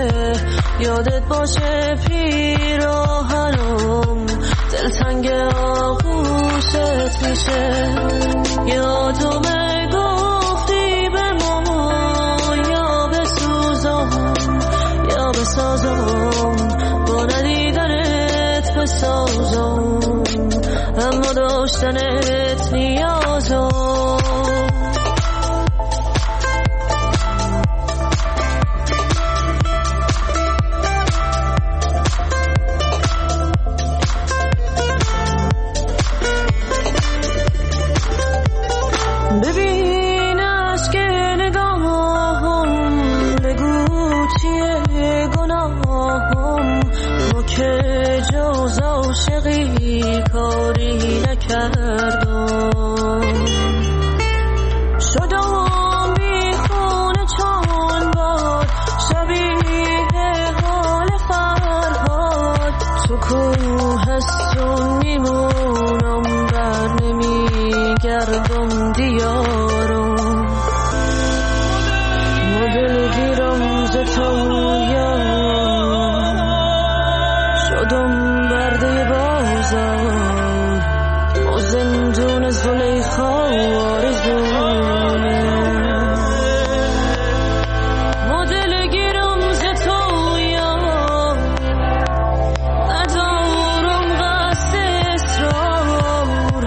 یادت باشه پیراهنم دلتنگ آغوشت میشه. یادمه گفتی به ما یا بسوزم یا بسازم با ندیدنت بسازم اما داشتنت نیازم. ببین عشق نگاهم بگو چیه گناهم ما که جز عاشقی کاری نکردم. شدم بیخونه چون باد شبیه حال فرهاد تو کوهستون میمونم بر نمیگردم دیارم. مدل گیرم ز تویم شدم برده بازار و زندون زلیخا آرزومه. مدل گیرم ز تویم ندارم قصد اصرار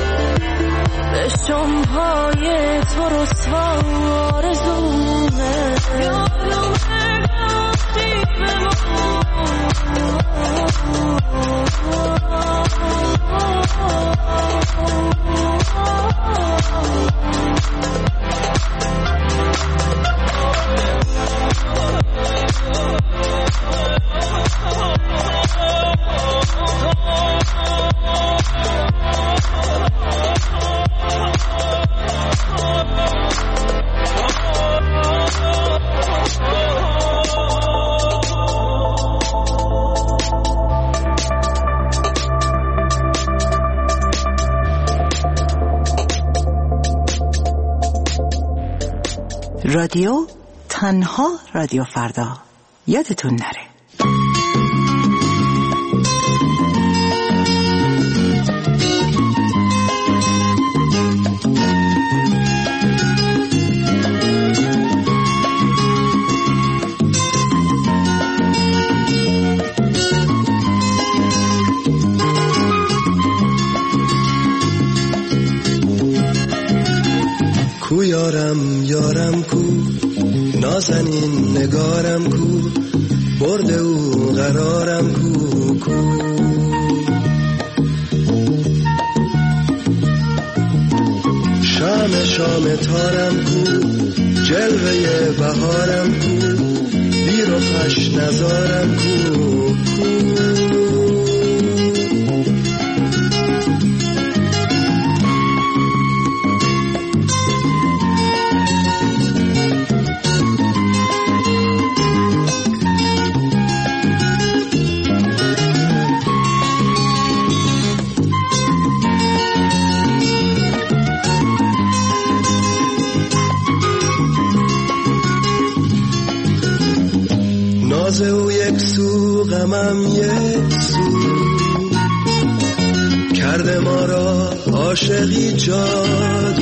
بشم های تو رسوا آرزومه. یادم گفتی به ما رادیو تنها رادیو فردا یادتون نره. کو یارم یارم کو نازنین نگارم کو برد او قرارم کو کو شام شام تارم کو جلوه بهارم کو بیر و خوش نزارم کو ناز او یک سو غمم یک سو کرده ما را عاشقی جادو.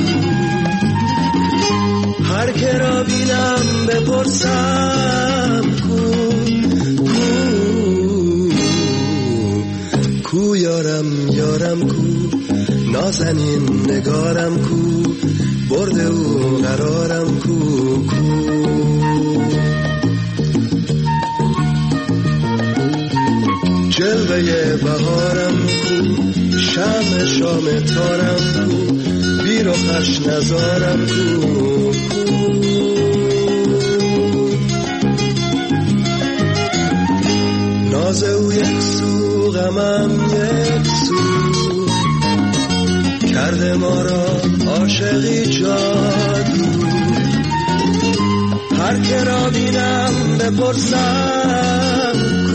هر که را بینم بپرسم کو یارم یارم کو نازنین نگارم کو برد او قرارم کو جلوه بهارم کو شام شام تارم کو بیر و خوش نزارم کو ناز او یک سو غمم یک سو کرده ما را عاشقی جادو. هر که را بینم بپرسم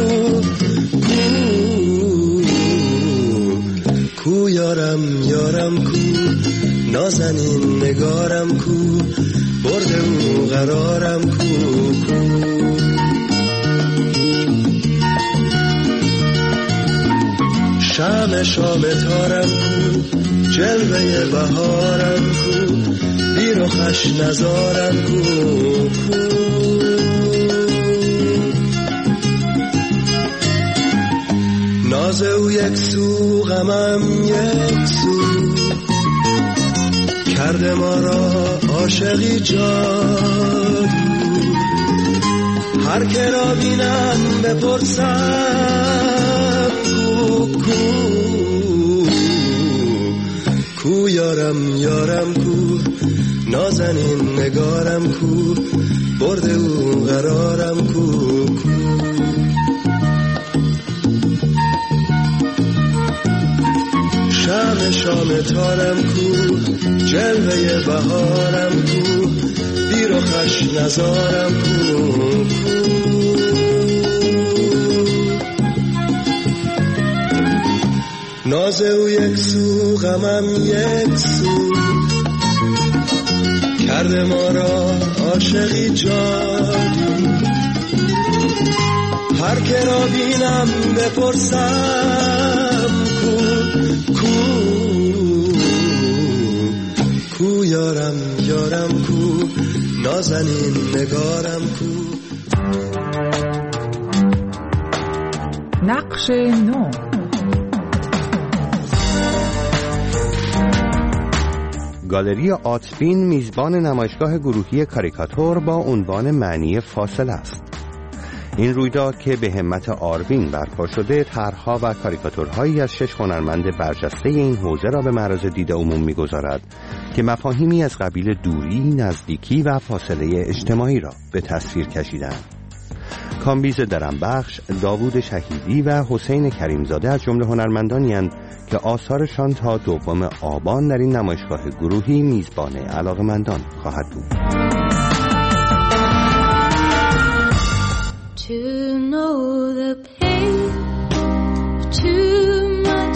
کو یارم یارم کو نازنین نگارم کو برد او قرارم کو شمع شام تارم کو جلوه بهارم کو بی رخش نزارم کو ناز او یک سو غمم یک سو کرده ما را عاشقی جادو هر که را بینم بپرسم کو یارم یارم کو نازنین نگارم کو برده او قرارم کو شمع شام تارم کو جلوه بهارم کو بی رخش نزارم کو ناز او یک سو غمم یک سو کرده ما را عاشقی جادو هر که را بینم بپرسم کو یارم یارم کو نازنین نگارم کو نقش نو. گالری آتبین میزبان نمایشگاه گروهی کاریکاتور با عنوان معنی فاصله است. این رویداد که به همت آروین برپا شده طرح‌ها و کاریکاتورهایی از 6 هنرمند برجسته این حوزه را به معرض دید عموم می‌گذارد که مفاهیمی از قبیل دوری، نزدیکی و فاصله اجتماعی را به تصویر کشیدند. کامبیز درمبخش، داوود شهیدی و حسین کریمزاده از جمله هنرمندانی اند که آثارشان تا 2 آبان در این نمایشگاه گروهی میزبان علاقه‌مندان خواهد بود. To know the pain, too much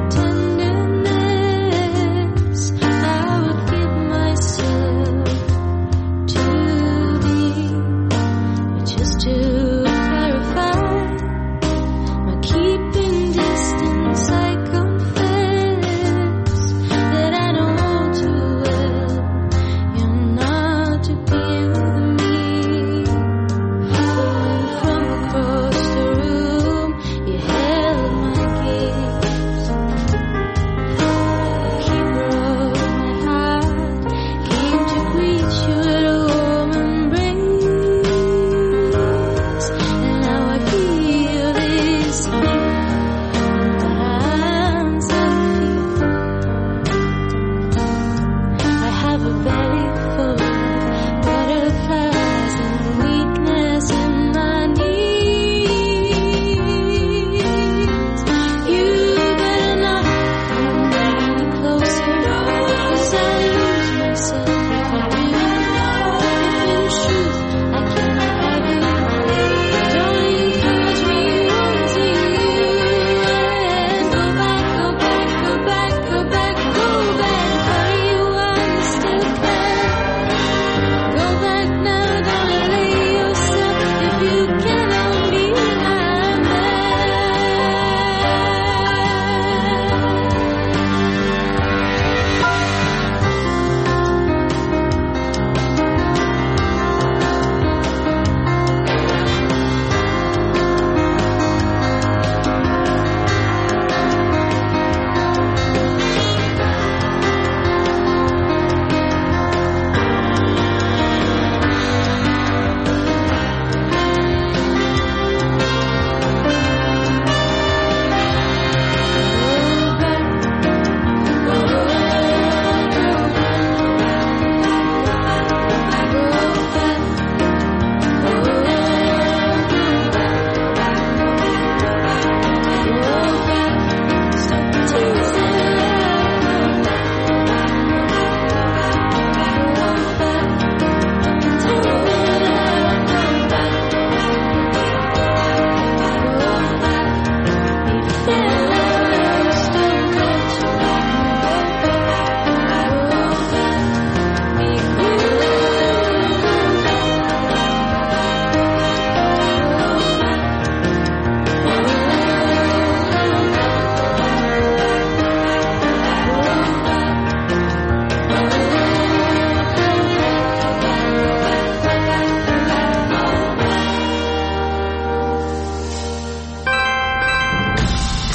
tenderness, I would give myself to thee, just to clarify my keeping distance. I confess that I know too well you're not to be with me. From across the room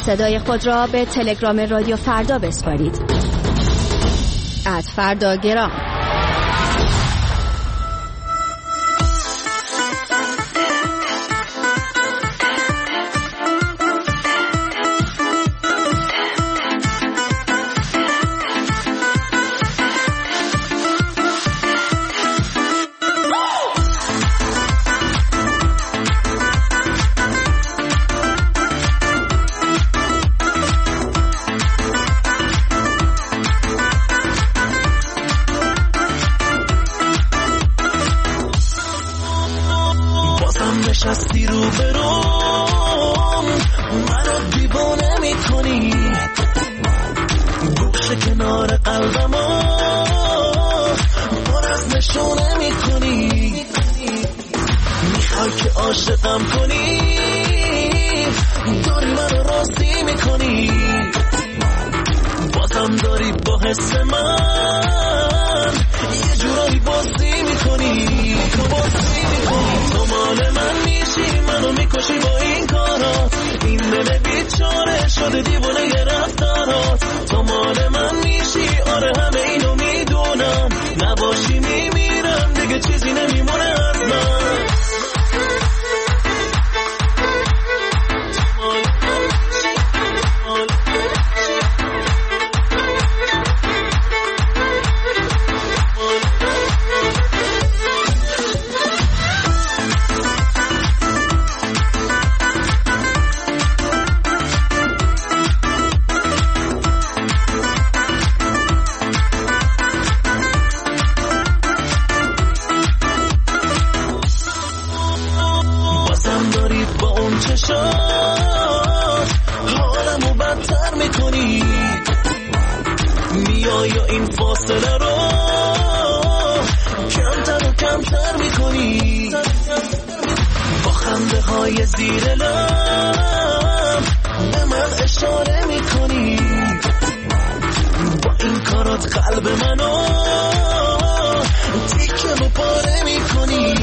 صدای خود را به تلگرام رادیو فردا بسپارید. @فرداگرام. نشستی رو برام منو دیوانه میکنی، گوشه کنار قلبمو پر از نشونه میکنی، میخوای که عاشقم کنی، داری منو راستی میکنی، بازم داری با حس من یه جورایی بازی میکنی. تو مال من میشی، منو میکشی با این کارات، این دل بیچاره شده دیوانه ی رفتارات. تو مال من میشی، آره همه اینو میدونم، نباشی میمیرم دیگه چیزی نمیمونه از من. حالمو بدتر میکنی، میای و این فاصله رو کمتر و کمتر میکنی، با خنده های زیر لب به من اشاره میکنی، با این کارات قلب منو تیکه و پاره میکنی.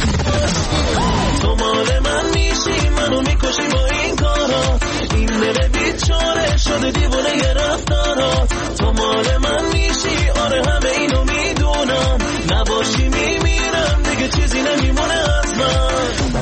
تو مال من میشی، منو میکشی با این کارات، این دل بیچاره شده دیوانه ی رفتارات. تو مال من میشی، آره همه اینو میدونم، نباشی میمیرم دیگه چیزی نمیمونه از من.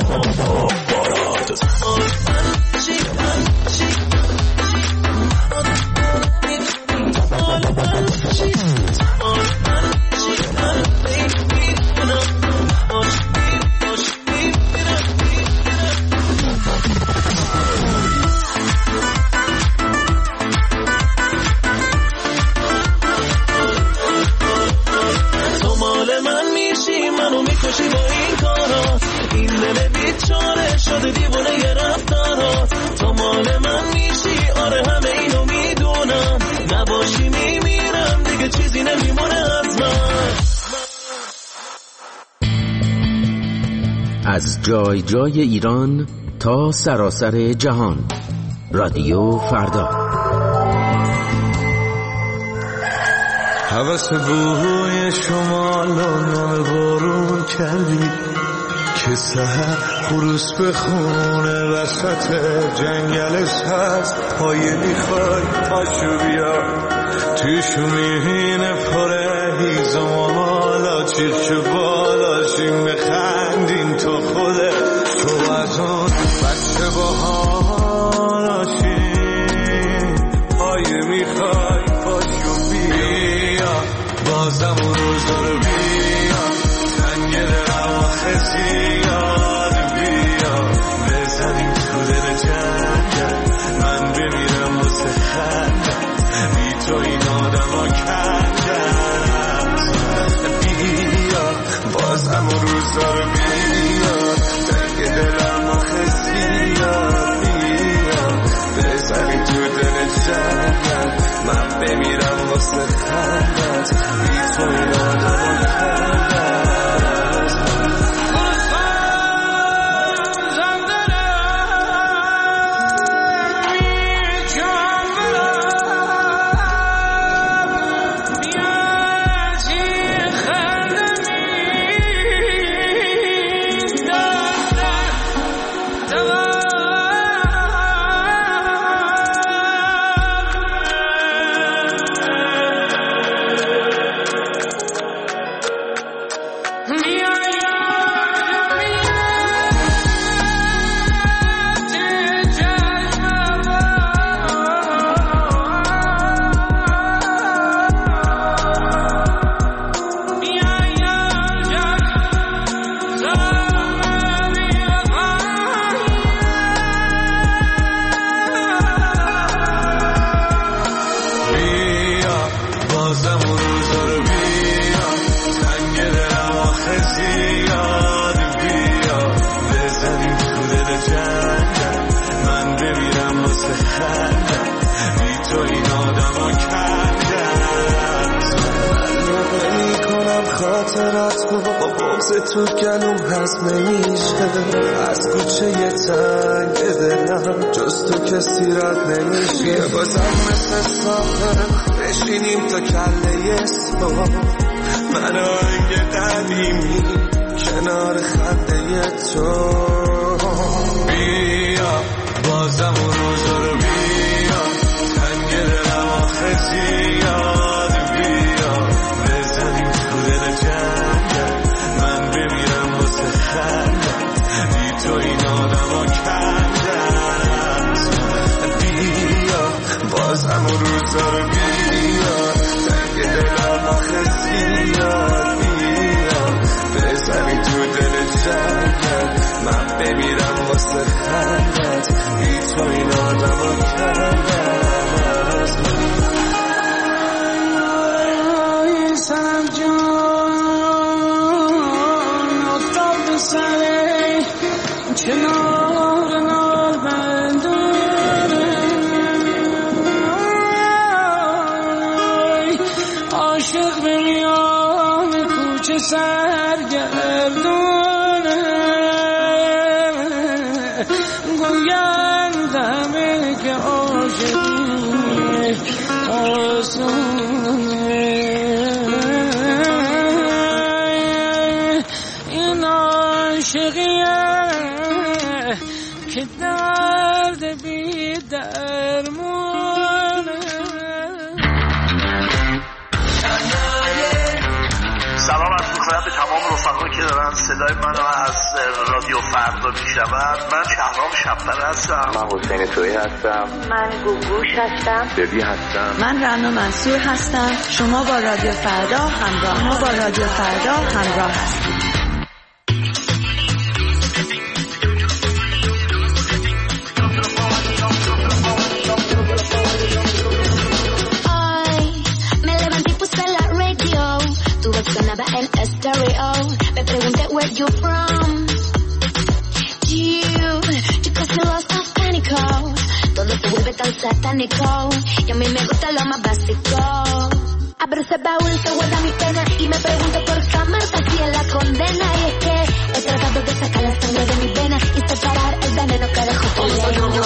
شده دیوانه ی رفتارات. تو مال من میشی، آره همه اینو میدونم، نباشی میمیرم دیگه چیزی نمیمونه از من. از جای جای ایران تا سراسر جهان، رادیو فردا. هوس بوی شمال و نام بارون کردی که سحر خروس به خونه وسط جنگل سبز، پایه میخوای پاشو بیا توی شومینه پره هیزم حالا چیرچه بالاشیم بخندیم تو خوده تو از اون بچه با حالاشیم، پایه میخوای پاشو بیا بازم اون روزا رو بیا تنگل رواخه زیاد بیا بزنیم تو دل جنگل، من بمیرم واسه خنده بی تو این آدم ها کنجن، بیا بازم اون روزا رو بیا جنگم من بمیرم واسه خندم بی تو این آدمو کندم من نمی کنم خاطرات رو با بغض تو گلوم هست نمیشه از کوچه تنگ دلم جز تو کسی رد نمیشه بازم مثل ساخر بشینیم تا کله صبح من آهنگ قدیمی کنار خنده تو بیا بازم اون روزا رو بیا تنگ دلم آخه زیاد بیا بزنیم تو دل جنگم من بمیرم واسه خندم بی تو این آدم کندم بیا بازم اون روزا رو بیا تنگ دلم آخه زیاد بیا بزنیم تو دل جنگم من بمیرم واسه خندت بی تو این آدم کندم سلام جان افتاد به سره کنار نار بنداره عاشق به میان کوچه سرگردونه گویندمه که عاشقی آسونه این عاشقیه که درد بی درمونه. سلام عرض می‌کنم به تمام رفقایی که دارن صدای منو از رادیو فردا میشنون. من شهرام شب‌پر هستم. من حسین تویی هستم. من گوگوش هستم. ببی هستم. من رنا منصور هستم. شما با رادیو فردا همراه هستید. En estéreo, me pregunté where you from. You casi lost of pánico. Todo se vuelve tan satánico y a mí me gusta lo más básico. Abro ese baúl que guarda mi pena y me pregunto por qué amarte así es la condena. Y es que he tratado de sacar la sangre de mi vena y separar el veneno que dejó tu lengua.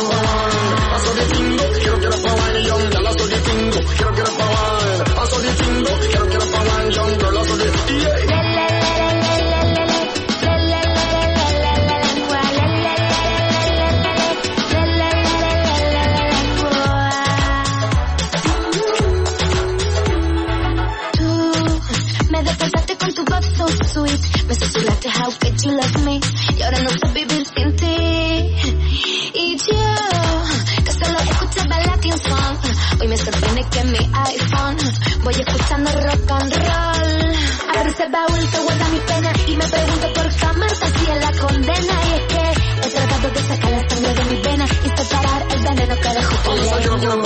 Me susurraste how could you love me y ahora no sé vivir sin ti. Y yo que solo escuchaba Latin song, hoy me sorprende que en mi iPhone voy escuchando rock and roll. Abro ese baúl que guarda mi pena y me pregunto por qué amarte así es la condena. Y es que he tratado de sacar la sangre de mi vena y separar el veneno que dejó tu lengua.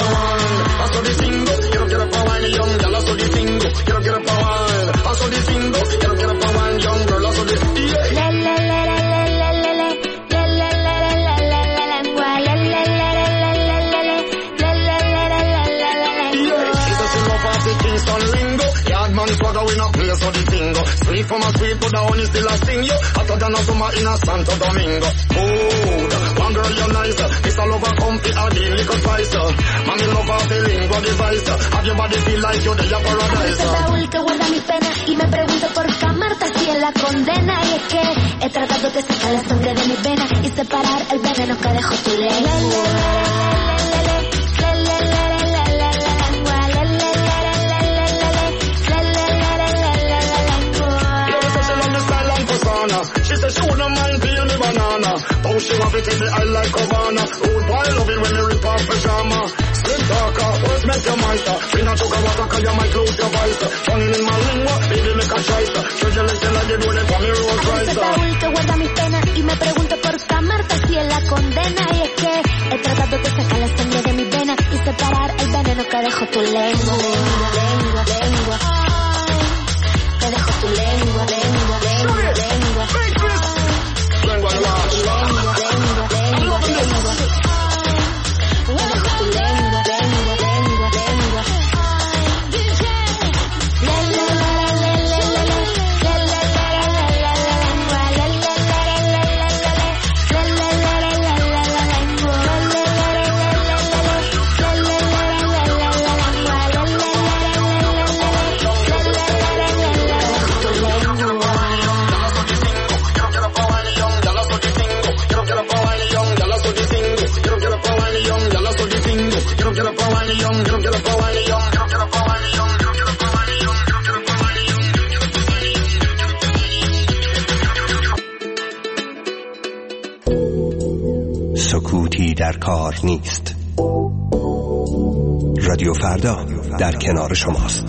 Sweet from a sweet, but the honey still a sting you. Hotter than a summer in a Santo Domingo. Mood, one girl you're nice. It's all over comfy, a deal, little spice. Mami love her feeling, what device. Have your body feel like you're there paradise. Este baúl que guarda mi pena y me pregunto por qué amarte así es la condena. Y es que he tratado de sacar la sangre de mi vena y separar el veneno que dejó tu lengua. She said she wouldn't mind peel me banana. Oh, she want to take me I like Havana. Old boy love it when you rip off pajama. Slim talker, words make your meister. We not talk about cause you might lose your voice. Tongue in my lingua, baby make a choice. Should you listen like you do it for me roll rice. Este baúl que guarda mi pena y me pregunto por qué amarte así es la condena. Y es que he tratado de sacar la sangre de mi vena y separar el veneno que dejó tu lengua. Lengua. Que dejó tu lengua. Lengua. سکوتی در کار نیست. رادیو فردا در کنار شماست.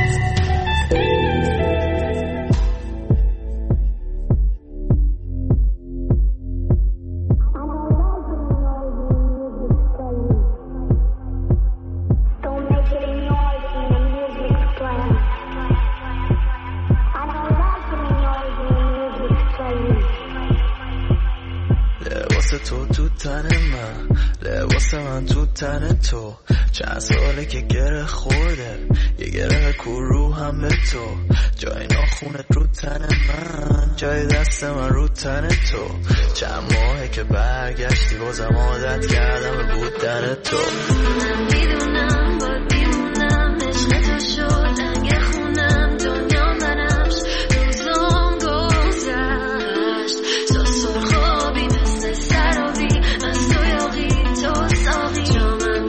تو چند ساله که گره خورده، یه گره کرو هم به تو، جای ناخونت رو تن من، جای دست من رو تن تو. چند ماهه که برگشتی بازم عادت کردم به بودن تو. من میدونم باید بیمونم، عشق تو شد رنگ خونم، دنیا منمش روزام گذشت. تو سرخابی مثل سرابی، من سویاقی تو ساقی،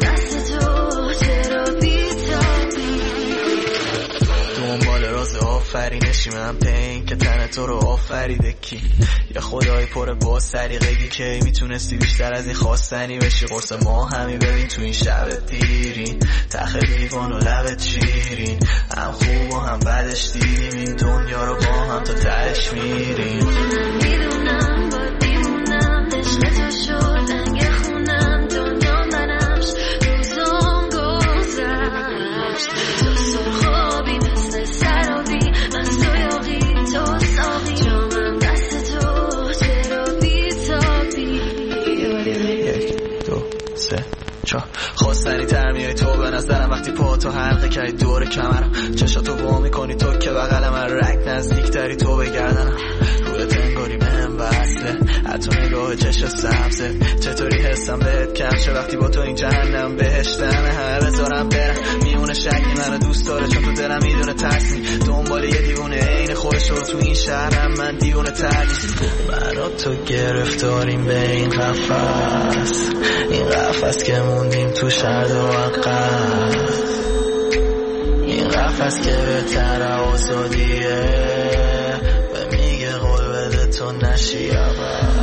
آفرینشی من پین که تن تو رو آفریده کی؟ یا خدای پر با سریقگی که میتونستی بیشتر از این خواستنی بشی؟ قرص ما همی ببین تو این شب دیرین، تخ دیوان و لبت شیرین، هم خوب و هم بدش دیدیم این دنیا رو با هم تا تهش میریم. من میدونم باید بیمونم، عشق تو شد رنگ خونم، دنیا منمش روزام گذشت. تو سرخابی مثل سرابی، من سویاقی تو ساقی، جامم دست تو چرا بیتابی؟ 1 2 3 4 خواستنی تر میای تو به نظرم وقتی پا تو حلقه کردی دور کمرم، چشاتو وا میکنی تو که بغل من، رک نزدیک تری تو بگردنم، روی تنگاری بهم وصله، حتی نگاه چشم سبزه، چطوری حسم بهت کم شه وقتی با تو این جهنم بهشتمه. همه بذارم برم میونه شکلی منو دوست داره، چون تو دلم میدونه ترسنی دنبال یه دیوونه عین خودش رو تو این شهرم، من دیوونه تر نیست. من و تو گرفتاریم به این قفس، این قفس که موندیم تو شرد و عقب، این قفس که بهتر آزادیه، به میگه قول بده تو نشی عقب.